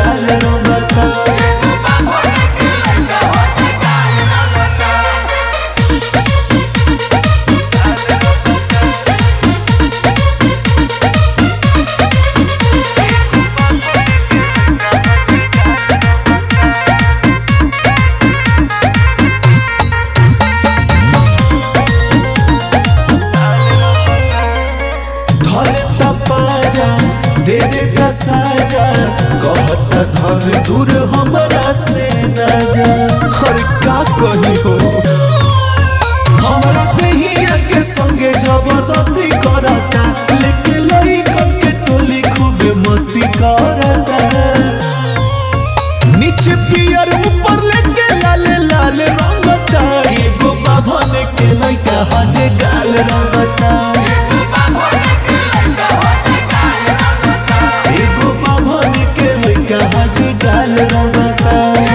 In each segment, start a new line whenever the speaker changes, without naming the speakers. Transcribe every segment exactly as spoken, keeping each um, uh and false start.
गाल रंगता। दे दे का साजा कहता धन दूर हमरा से न जा। हर का कही हो हमरा कहिया के संगे जबरदस्ती करता, लेके लइकन के टोली खूबे मस्ती करता। नीचे पियर ऊपर लेके लाल लाल रंगता, एगो बाभन के लइका हजे गाल रंगता। गाल रंगता।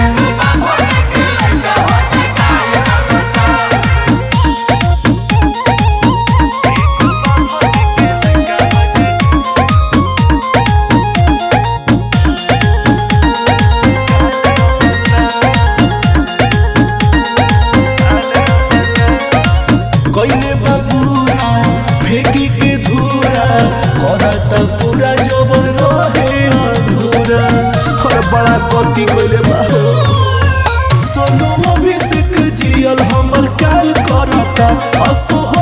कइले बाबूरा फेंकी के धूरा करता पूरा जबर रहे अधूरा। बड़ा गति कइले बाहो सोनू अभिषेक जियल हमल काल करता असो।